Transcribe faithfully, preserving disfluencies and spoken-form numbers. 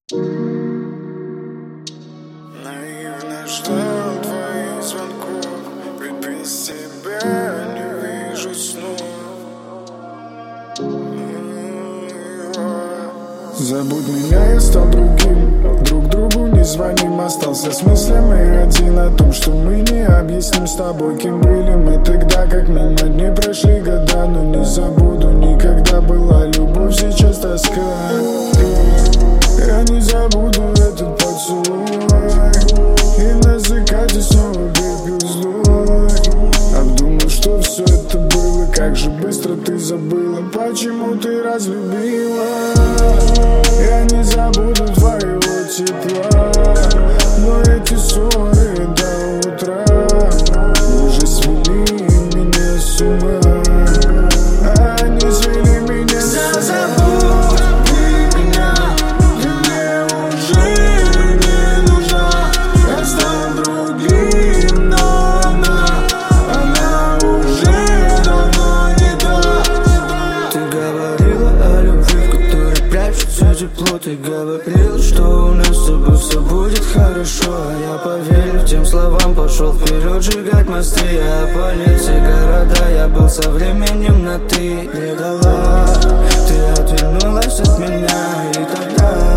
Наивно ждал твоих звонков, ведь без тебя не вижу снов. Забудь меня, я стал другим, друг другу не звоним. Остался с мыслями один о том, что мы не объясним с тобой, кем были мы тогда. Как мимо дней прошли года, но не забуду никогда. Была любовь, сейчас тоска. Я не забуду этот поцелуй, и на закате снова выпью злой. Обдумал, что все это было, как же быстро ты забыла, почему ты разлюбила. Я не забуду твоего тепла, но эти ссоры до утра уже свели меня с ума. Они свели меня с ума. Забудь ты меня, ты мне уже не нужна. Я стал другим, но она, она уже давно не та. Ты говорила о любви, в которой прячется тепло. Ты говорила, что у нас с тобой все будет хорошо. А я поверил тем словам, пошел вперед сжигать мосты. Я опалил все города, я был со временем на ты. Предала, ты отвернулась от меня, и тогда